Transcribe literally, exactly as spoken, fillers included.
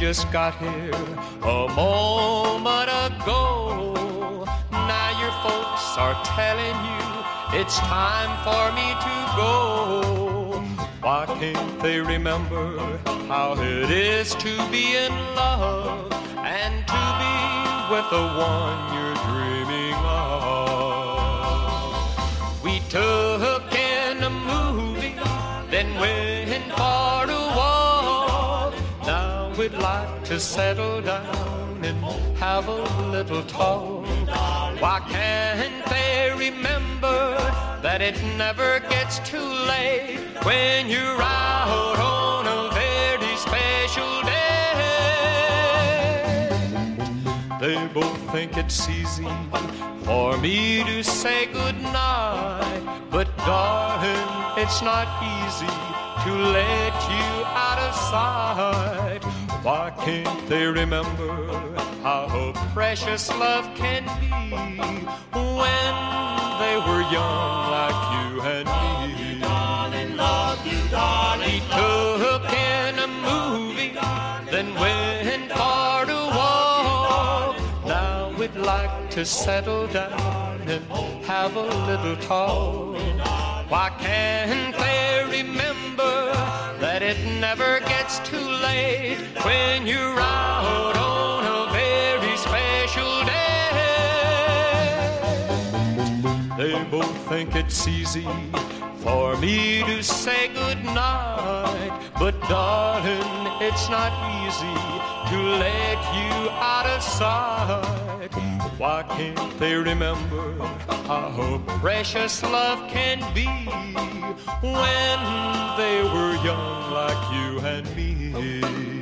just got here a moment ago. Now your folks are telling you it's time for me to go. Why can't they remember how it is to be in love and to be with the one you're dreaming of? We took in a movie, then went for a walk. Now we'd like to settle down and have a little talk. Why can't they remember that it never gets too late when you're out on a very special day? They both think it's easy for me to say goodnight, but darling, it's not easy to let you out of sight. Why can't they remember how precious love can be when they were young like you and me? Darling, love you, darling. We took in a movie, then went for a walk. Now we'd like to settle down and have a little talk. Why can't they remember that it never gets too late when you're out on a very special day? They both think it's easy for me to say goodnight, but darling, it's not easy to let you out of sight. Why can't they remember how precious love can be when they were young like you and me?